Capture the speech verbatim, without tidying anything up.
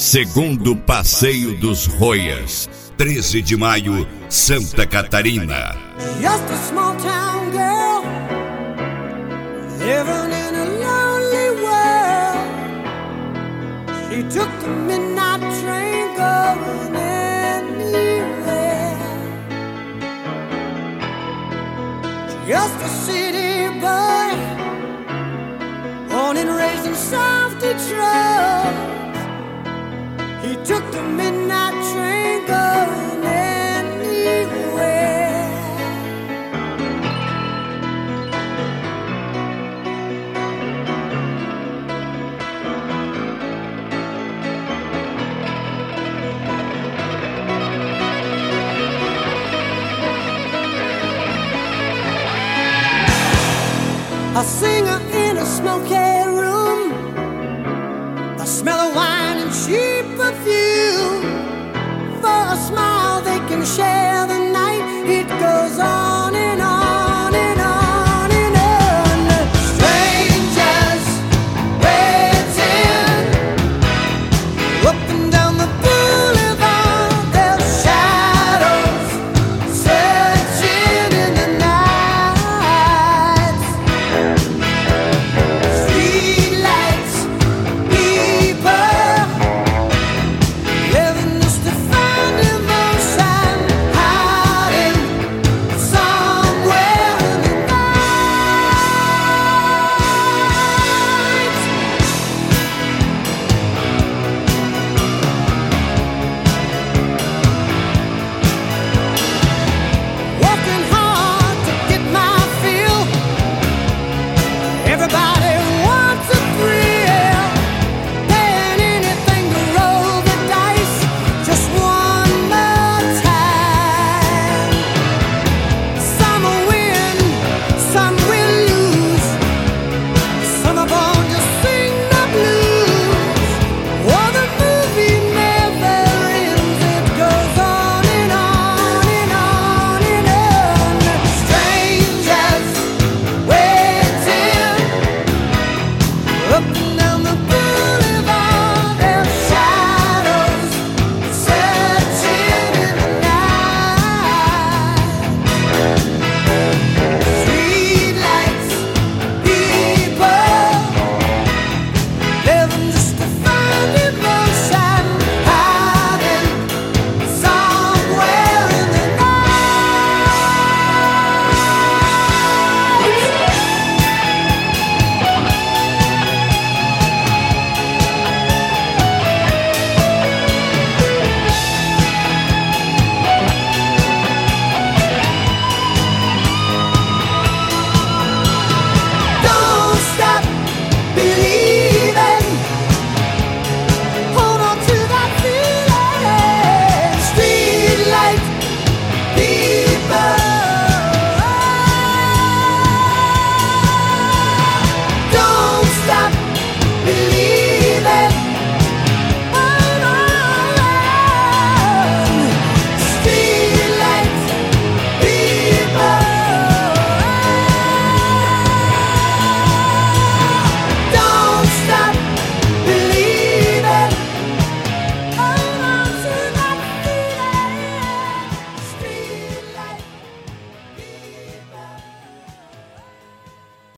Segundo Passeio dos Roias, treze de maio, Santa Catarina. Just a small town girl, living in a lonely world. She took the midnight train going anywhere. Just a city boy, born and raised in South Detroit. He took the midnight train going anywhere. A singer in a smoky room, the smell of wine and cheap perfume. For a smile they can share the night. It goes on.